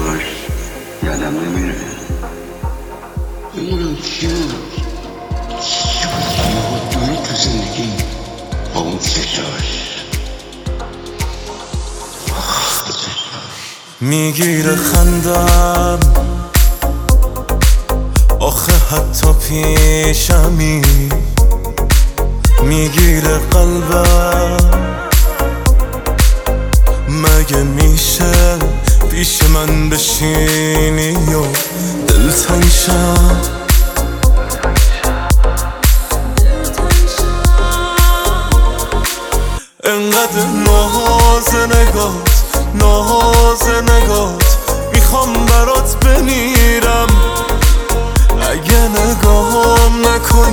همش یادم نمیره. نمیدونم چی بود تو زندگی با اون چشاش میگیره خندم، آخه حتی پیشمی میگیره قلبم. مگه میشه پیش من بشینی و دلتنگ شم؟ انقدر ناز نگات میخوام برات بمیرم. اگه نگاهم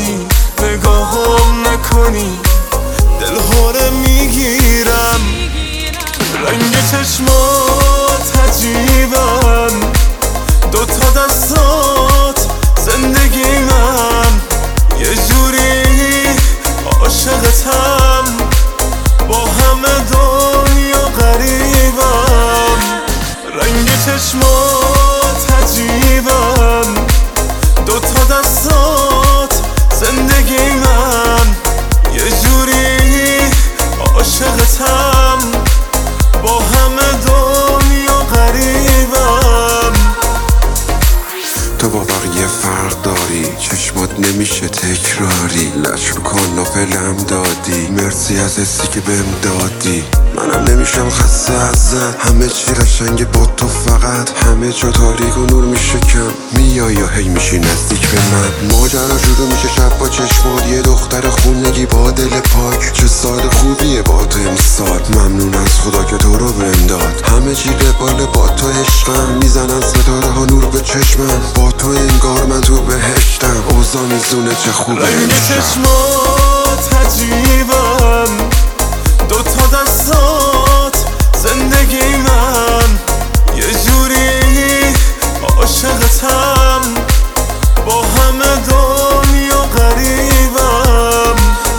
نکنی دل هوره میگیرم. رنگ چشمات عجیبن، دوتا دستات زندگی من، یه جوری عاشقتم، با همه دنیا غریبم. رنگ چشمات عجیبن، دوتا دستات زندگی من، یه جوری عاشقتم، با همه دنیا غریبم. تو با بقیه فرق داری، چشمات نمیشه تکراری، لش رو کاناپلم دادی، مرسی از حسی که بهم دادی. منم نمیشم خسته ازت، همه چی قشنگه با تو، فقط همه جا تاریک و نور میشه کم. میای یا هی میشی نزدیک به من، ماجرا شروع میشه شب با چشمات، یه دختر خونگی با دل پاک. چه سال خوبیه با تو امسال، ممنون از خدا که تو رو بهم داد. همه چی قباله با تو عشقم، میزنن ستاره ها نور به چشمم، با تو انگار من تو بهشتم. اوضاع میزونه چه خوبه رنگ امشب. چشمات عجیبن، دوتا دستات زندگی من، یه جوری عاشقتم، با همه دنیا غریبم.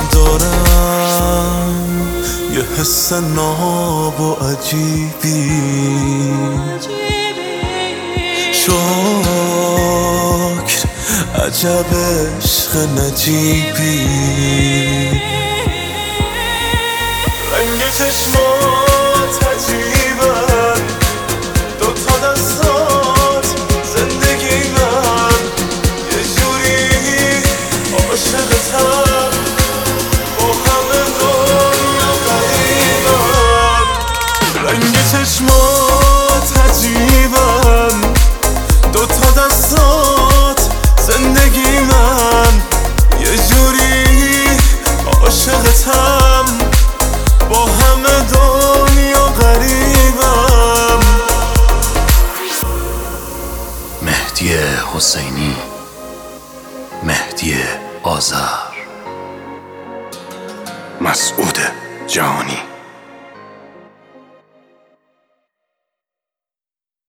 دارم یه حس ناب و عجیبی، شکر عجب عشق نجیبی. رنگ چشمات عجیبن، دوتا دستات زندگی من، یه جوری عاشقتم، با همه دنیا غریبم. رنگ چشمات عجیبن، دوتا دستات زندگی من، یه جوری عاشقتم، با همه دنیا غریبم. مهدی حسینی، مهدی آذر، مسعود جهانی.